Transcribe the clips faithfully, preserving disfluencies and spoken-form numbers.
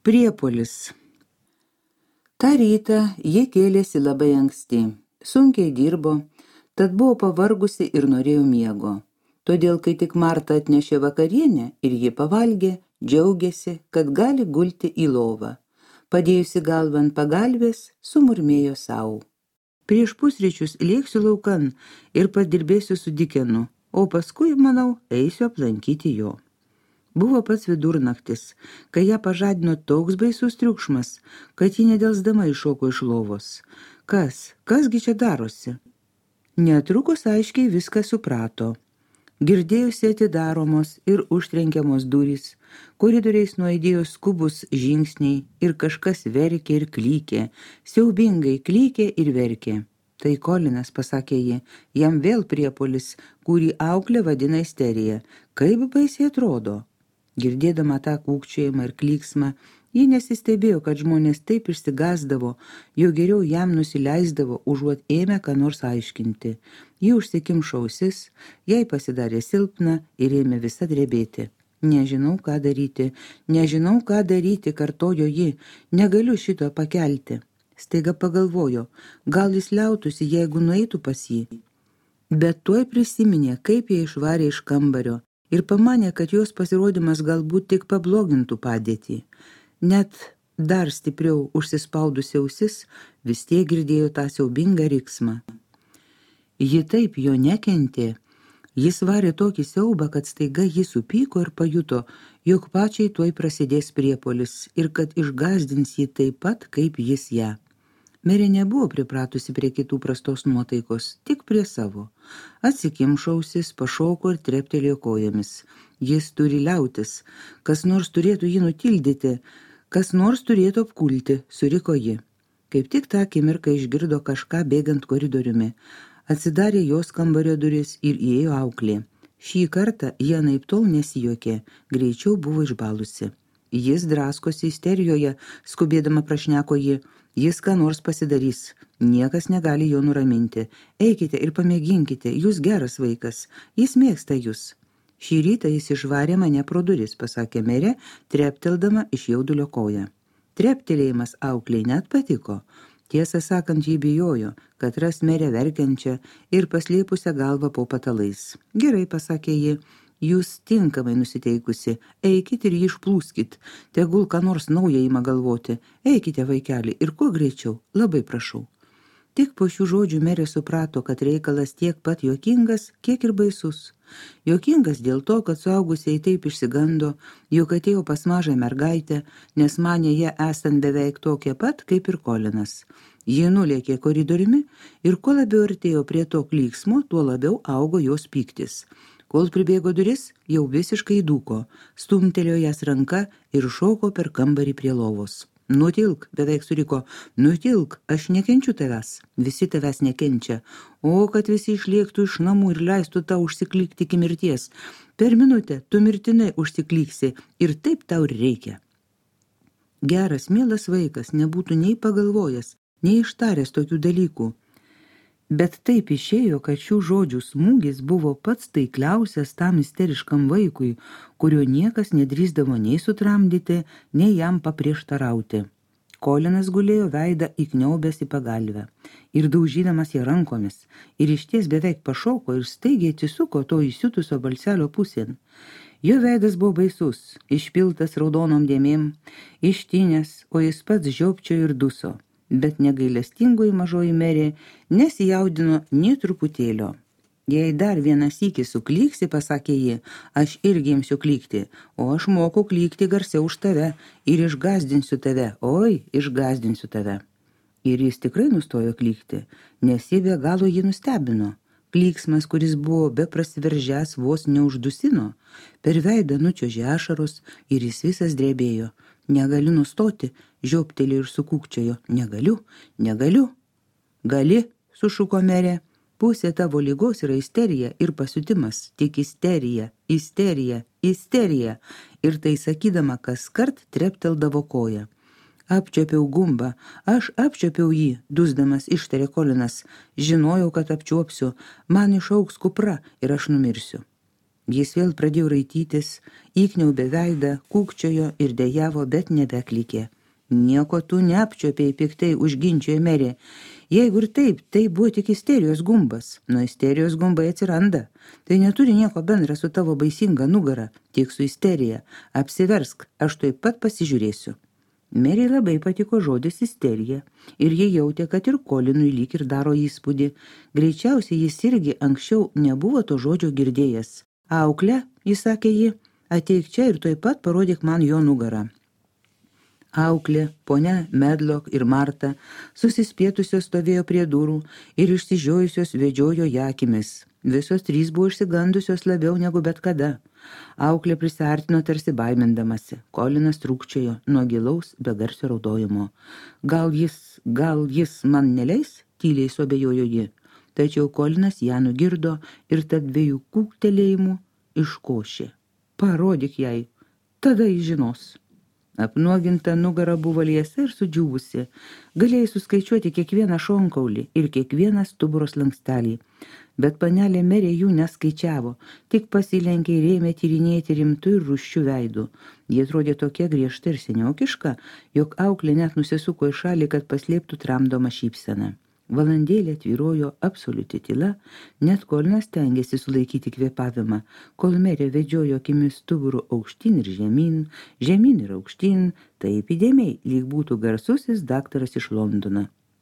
Priepuolis. Ta rytą ji kėlėsi labai anksti, sunkiai dirbo, tad buvo pavargusi ir norėjo miego. Todėl, kai tik Marta atnešė vakarienę ir ji pavalgė, džiaugėsi, kad gali gulti į lovą. Padėjusi galvą ant pagalvės, sumurmėjo savo. Prieš pusryčius lėksiu laukan ir padirbėsiu su Dikenu, o paskui, manau, eisiu aplankyti jo. Buvo pats vidurnaktis, kai ją pažadino toks baisus triukšmas, kad ji nedelsdama iššoko iš lovos. Kas, kasgi čia darosi? Netrukus aiškiai viską suprato. Girdėjusi atidaromos ir užtrenkiamos durys, koridoriais nuaidėjo skubus žingsniai ir kažkas verkė ir klykė, siaubingai klykė ir verkė. Tai Kolinas, pasakė ji, jam vėl priepuolis, kurį auklė vadina isterija. Kaip baisiai atrodo? Girdėdama tą kūkčiojimą ir klyksmą, ji nesistebėjo, kad žmonės taip išsigasdavo, jo geriau jam nusileisdavo, užuot ėmę ką nors aiškinti. Ji užsikimšo ausis, jai pasidarė silpna ir ėmė visa drebėti. Nežinau, ką daryti, nežinau, ką daryti, kartojo ji, negaliu šito pakelti. Staiga pagalvojo, gal jis liautųsi, jeigu nueitų pas jį. Bet tuoj prisiminė, kaip jie išvarė iš kambario ir pamanė, kad jos pasirodymas galbūt tik pablogintų padėtį. Net dar stipriau užsispaudusi ausis, vis tiek girdėjo tą siaubingą riksmą. Ji taip jo nekentė, jis varė tokį siaubą, kad staiga ji supyko ir pajuto, jog pačiai tuoj prasidės priepuolis ir kad išgąsdins jį taip pat, kaip jis ją. Merė nebuvo pripratusi prie kitų prastos nuotaikos, tik prie savo. Atsikimšo ausis, pašoko ir treptelėjo kojomis. Jis turi liautis, kas nors turėtų jį nutildyti, kas nors turėtų apkulti, suriko ji. Kaip tik tą akimirką išgirdo kažką bėgant koridoriumi. Atsidarė jos kambario duris ir įėjo auklė. Šį kartą jie anaiptol nesijuokė, greičiau buvo išbalusi. Jis draskosi isterijoje, skubėdama prašneko ji, jis ką nors pasidarys, niekas negali jo nuraminti. Eikite ir pamėginkite, jūs geras vaikas, jis mėgsta jūs. Šį rytą jis išvarė mane pro duris, pasakė merė, trepteldama iš jaudulio koją. Treptelėjimas aukliai net patiko. Tiesą sakant, jį bijojo, kad ras merę verkiančią ir paslėpusią galvą po patalais. Gerai, pasakė ji, jūs tinkamai nusiteikusi, eikit ir jį išplūskit, tegul ką nors naują ima galvoti, eikite vaikeli ir kuo greičiau, labai prašau. Tik po šių žodžių merė suprato, kad reikalas tiek pat juokingas, kiek ir baisus. Juokingas dėl to, kad suaugusiai taip išsigando, jog atėjo pas mažą mergaitę, nes manė ją esant beveik tokia pat, kaip ir Kolinas. Ji nulėkė koridoriumi ir kuo labiau artėjo prie to klyksmo, tuo labiau augo jos pyktis. Kol pribėgo duris, jau visiškai dūko, stumtelėjo jas ranka ir šoko per kambarį prie lovos. Nutilk, beveik suriko, nutilk, aš nekenčiu tavęs, visi tavęs nekenčia, o kad visi išlėktų iš namų ir leistų tau užsiklikti iki mirties. Per minutę tu mirtinai užsikliksi ir taip tau reikia. Geras, mielas vaikas nebūtų nei pagalvojęs, nei ištaręs tokių dalykų. Bet taip išėjo, kad šių žodžių smūgis buvo pats taikliausias tam isteriškam vaikui, kurio niekas nedrįsdavo nei sutramdyti, nei jam paprieštarauti. Kolinas gulėjo veidą įkniaubęs į pagalvę ir daužydamas ją rankomis, ir išties beveik pašoko ir staigiai atsisuko to įsiutusio balselio pusėn. Jo veidas buvo baisus, išpiltas raudonom dėmėm, ištinęs, o jis pats žiopčiojo ir duso. Bet negailestingoji mažoji merė nesijaudino nė truputėlio. Jei dar vieną sykį sukliksi, pasakė ji, aš irgi imsiu klykti, o aš moku klykti garsiau už tave ir išgąsdinsiu tave, oi, išgąsdinsiu tave. Ir jis tikrai nustojo klykti, nes jį be galo jį nustebino. Klyksmas, kuris buvo be prasiveržęs, vos neuždusino, per veidą nučiuožė ašaros ir jis visas drebėjo. Negaliu nustoti, žioptelė ir sukūkčiojo. Negaliu, negaliu. Gali, sušuko merė. Pusė tavo lygos yra isterija ir pasiutimas. Tik isterija, isterija, isterija. Ir tai sakydama kaskart trepteldavo koją. Apčiopiau gumbą, aš apčiopiau jį, dusdamas ištarė Kolinas. Žinojau, kad apčiuopsiu, man išaugs kupra ir aš numirsiu. Jis vėl pradėjo raitytis, įkniaubė veidą, kūkčiojo ir dejavo, bet nebeklikė. Nieko tu neapčiopėjai, piktai užginčiojo merė. Jeigu ir taip, tai buvo tik isterijos gumbas. Nuo isterijos gumbai atsiranda. Tai neturi nieko bendra su tavo baisinga nugara, tik su isterija. Apsiversk, aš tuoj pat pasižiūrėsiu. Merei labai patiko žodis isterija ir jie jautė, kad ir Kolinui lyg ir daro įspūdį. Greičiausiai jis irgi anksčiau nebuvo to žodžio girdėjęs. Auklė, jis sakė ji, ateik čia ir tuoj pat parodyk man jo nugarą. Auklė, ponia Medlock ir Marta susispietusios stovėjo prie durų ir išsižiojusios vedžiojo ją akimis. Visos trys buvo išsigandusios labiau negu bet kada. Auklė prisiartino tarsi baimindamasi. Kolinas trūkčiojo nuo gilaus begarsio raudojimo. Gal jis, gal jis man neleis? Tyliai suabejojo ji. Tačiau Kolinas ją nugirdo ir tarp dviejų kūktelėjimų iškošė. Parodyk jai, tada jis žinos. Apnuoginta nugara buvo liesa ir sudžiūvusi. Galėjai suskaičiuoti kiekvieną šonkaulį ir kiekvieną stuburo slankstelį. Bet panelė merė jų neskaičiavo, tik pasilenkė ir ėmė tyrinėti rimtų ir rūsčių veidų. Jie atrodė tokia griežta ir seniokiška, jog auklė net nusisuko į šalį, kad paslėptų tramdomą šypseną. Valandėlė tvyrojo absoliuti tyla, net Kolinas stengėsi sulaikyti kvėpavimą, kol merė vedžiojo akimis stuburu aukštyn ir žemyn, žemyn ir aukštyn, taip įdėmiai, lyg būtų garsusis daktaras iš Londono.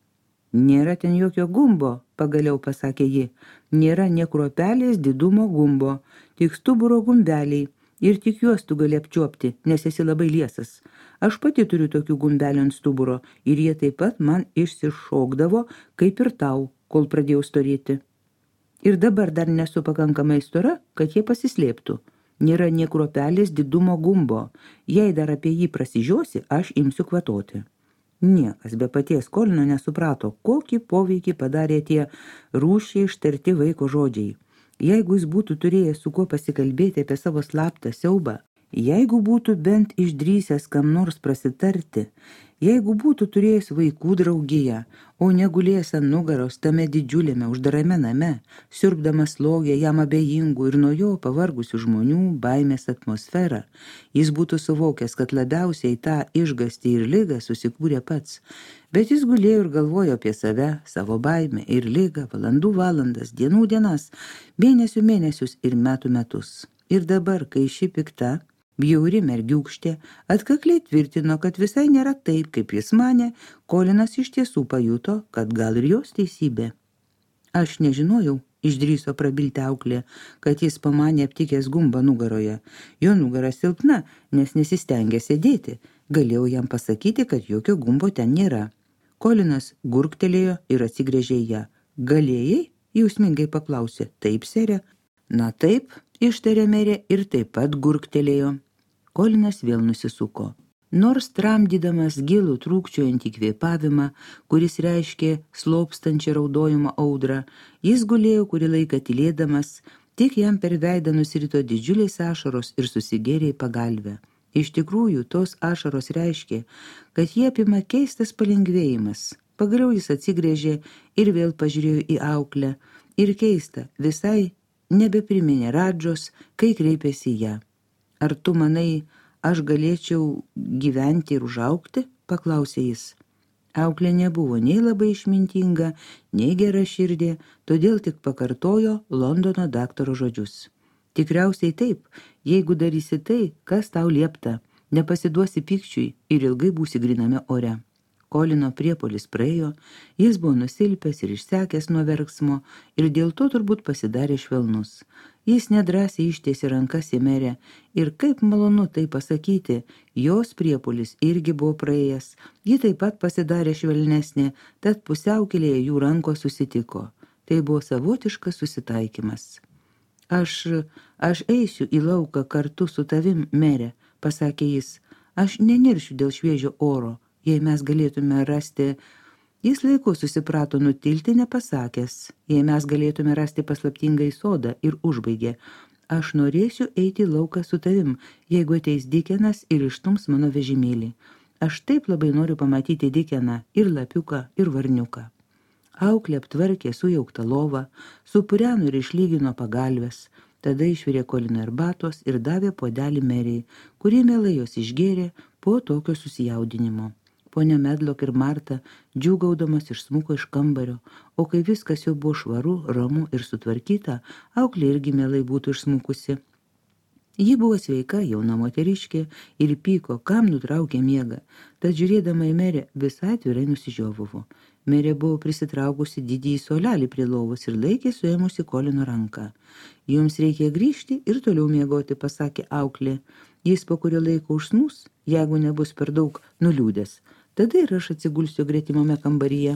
Nėra ten jokio gumbo, pagaliau pasakė ji, nėra nė kruopelės didumo gumbo, tik stuburo gumbeliai, ir tik juos tu gali apčiuopti, nes esi labai liesas. Aš pati turiu tokių gumbelių ant stuburo ir jie taip pat man išsišokdavo, kaip ir tau, kol pradėjau storėti. Ir dabar dar nesu pakankamai stora, kad jie pasislėptų. Nėra nė kruopelės didumo gumbo. Jei dar apie jį prasižiosi, aš imsiu kvatoti. Niekas be paties Kolino nesuprato, kokį poveikį padarė tie rūšiai ištarti vaiko žodžiai. Jeigu jis būtų turėjęs su kuo pasikalbėti apie savo slaptą siaubą, jeigu būtų bent išdrįsęs kam nors prasitarti, jeigu būtų turėjęs vaikų draugiją, o negulėjęs ant nugaros tame didžiuliame uždarame name, siurbdamas slogę jam abejingų ir nuo jo pavargusių žmonių baimės atmosferą, jis būtų suvokęs, kad labiausiai tą išgąstį ir ligą susikūrė pats. Bet jis gulėjo ir galvojo apie save, savo baimę ir ligą, valandų valandas, dienų dienas, mėnesių mėnesius ir metų metus. Ir dabar, kai ši pikta, bjauri mergiūkštė atkakliai tvirtino, kad visai nėra taip, kaip jis manė, Kolinas iš tiesų pajuto, kad gal ir jos teisybė. Aš nežinojau, išdrįso prabilti auklė, kad jis pamanė aptikęs gumbą nugaroje. Jo nugara silpna, nes nesistengė sėdėti. Galėjau jam pasakyti, kad jokio gumbo ten nėra. Kolinas gurktelėjo ir atsigręžė ją. Galėjai? Jausmingai paklausė. Taip, serė. Na taip, ištarė merė ir taip pat gurktelėjo. Kolinas vėl nusisuko. Nors tramdydamas gilų trūkčiojantį kvėpavimą, kuris reiškė slopstančią raudojimo audrą, jis gulėjo kurį laiką tylėdamas, tik jam per veidą nusirito didžiuliais ašaros ir susigėrė į pagalvę. Iš tikrųjų, tos ašaros reiškė, kad jie apima keistas palengvėjimas. Pagaliau jis atsigręžė ir vėl pažiūrėjo į auklę. Ir keista, visai nebepriminė Radžos, kai kreipėsi ją. Ar tu manai, aš galėčiau gyventi ir užaugti? Paklausė jis. Auklė nebuvo nei labai išmintinga, nei gera širdė, todėl tik pakartojo Londono daktaro žodžius. Tikriausiai taip, jeigu darysi tai, kas tau liepta, nepasiduosi pykčiui ir ilgai būsi griname ore. Kolino priepuolis praėjo, jis buvo nusilpęs ir išsekęs nuo verksmo ir dėl to turbūt pasidarė švelnus. Jis nedrąsiai ištiesė rankas į merę ir kaip malonu tai pasakyti, jos priepuolis irgi buvo praėjęs, ji taip pat pasidarė švelnesnė, tad pusiaukelėje jų rankos susitiko. Tai buvo savotiškas susitaikymas. Aš, aš eisiu į lauką kartu su tavim, merė, pasakė jis. Aš neniršiu dėl šviežio oro, jei mes galėtume rasti... Jis laiku susiprato nutilti nepasakęs, jei mes galėtume rasti paslaptingą sodą ir užbaigė. Aš norėsiu eiti į lauką su tavim, jeigu ateis Dikenas ir ištums mano vežimėlį. Aš taip labai noriu pamatyti Dikeną ir lapiuką ir varniuką. Auklė aptvarkė sujauktą lovą, supureno ir išlygino pagalves, Tada išvirė Koliną arbatos ir davė puodelį Meriai, kurie mielai jos išgėrė po tokio susijaudinimo. Ponia Medlock ir Marta, džiūgaudamas, išsmuko iš kambario, o kai viskas jau buvo švaru, ramu ir sutvarkyta, auklė irgi mielai būtų išsmukusi. Ji buvo sveika, jauna moteriškė ir pyko, kam nutraukė miegą, tad žiūrėdama į Merę visai atvirai nusižiovuvo. Merė buvo prisitraukusi didįjį suolelį prie lovos ir laikė suėmusi Kolino ranką. Jums reikia grįžti ir toliau miegoti, pasakė auklė. Jis po kurio laiko užsnūs, jeigu nebus per daug nuliūdęs. Tada ir aš atsigulsiu gretimame kambaryje.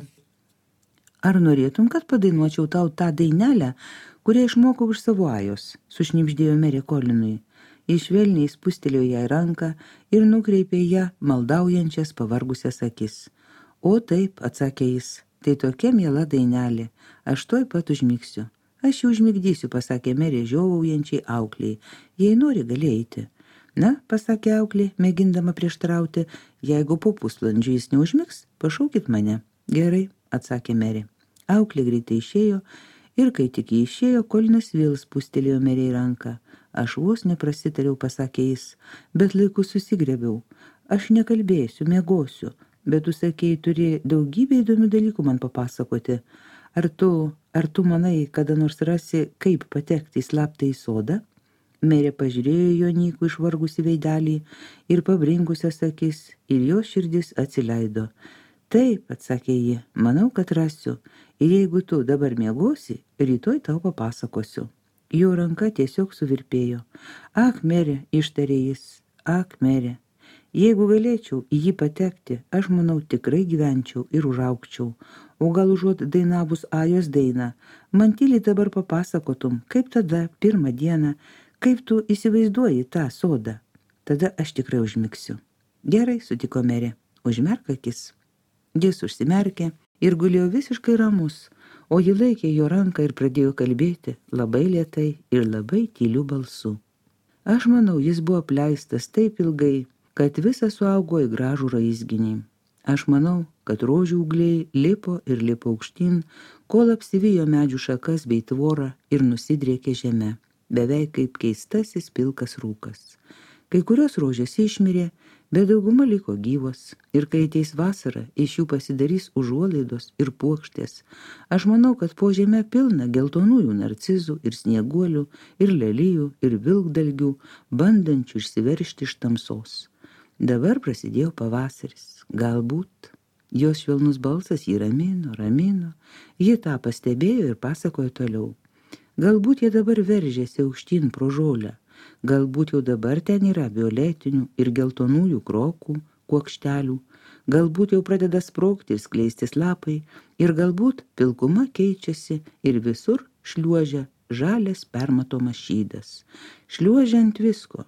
Ar norėtum, kad padainuočiau tau tą dainelę, kurią išmokau iš savo ajos, sušnibždėjo Merė Kolinui. Jis švelniai spustelėjo jai ranką ir nukreipė ją maldaujančias pavargusias akis. O taip, atsakė jis, tai tokia miela dainelė, aš tuoj pat užmigsiu. Aš jį užmigdysiu, pasakė Merė žiovaujančiai aukliai, jei nori gali eiti. Na, pasakė auklė, mėgindama prieštarauti, jeigu po pusvalandžio jis neužmigs, pašaukit mane. Gerai, atsakė Merė. Auklė greitai išėjo ir kai tik jį išėjo, Kolinas vėl spustelėjo Merei ranką. Aš vos neprasitariau, pasakė jis, bet laiku susigrėbiau. Aš nekalbėsiu, miegosiu, bet tu sakėjai, turi daugybę įdomių dalykų man papasakoti. Ar tu, ar tu manai, kada nors rasi, kaip patekti į slaptą į sodą? Merė pažiūrėjo jo nykų išvargusi veidelį ir pabrinkusias akis, ir jo širdis atsileido. Taip, atsakė ji, manau, kad rasiu, ir jeigu tu dabar miegosi, rytoj tau papasakosiu. Jo ranka tiesiog suvirpėjo. Ak, Merė, ištarė jis, ak, Merė. Jeigu galėčiau į jį patekti, aš manau tikrai gyvenčiau ir užaugčiau, o gal užuot dainavus ajos dainą, man tyliai dabar papasakotum, kaip tada, pirmą dieną, kaip tu įsivaizduoji tą sodą. Tada aš tikrai užmigsiu. Gerai, sutiko Merė, užmerk akis. Jis užsimerkė ir gulėjo visiškai ramus, o ji laikė jo ranką ir pradėjo kalbėti labai lėtai ir labai tyliu balsu. Aš manau, jis buvo apleistas taip ilgai, kad visas suaugo į gražų raizginį. Aš manau, kad rožių ūgliai lipo ir lipo aukštyn, kol apsivijo medžių šakas bei tvorą ir nusidriekė žeme, beveik kaip keistasis pilkas rūkas. Kai kurios rožės išmirė, bet dauguma liko gyvos, ir kai ateis vasara, iš jų pasidarys užuolaidos ir puokštės. Aš manau, kad po žeme pilna geltonųjų narcizų ir snieguolių, ir lelijų, ir vilkdalgių, bandančių išsiveržti iš tamsos. Dabar prasidėjo pavasaris. Galbūt. Jos švelnus balsas jį ramino, ramino. Ji tą pastebėjo ir pasakojo toliau. Galbūt jie dabar veržėsi aukštyn pro žolę. Galbūt jau dabar ten yra violetinių ir geltonųjų krokų, kuokštelių. Galbūt jau pradeda sprogti ir skleistis lapai. Ir galbūt pilkuma keičiasi ir visur šliuožia žalias permatomas šydas. Šliuožia ant visko.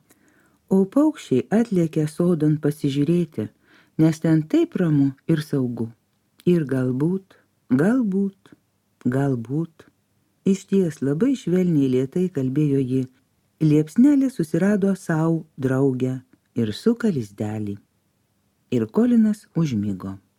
O paukščiai atlėkė sodan pasižiūrėti, nes ten taip ramu ir saugu. Ir galbūt, galbūt, galbūt. Išties labai švelniai lėtai kalbėjo ji. Liepsnelė susirado sau draugę ir suka lizdelį. Ir Kolinas užmigo.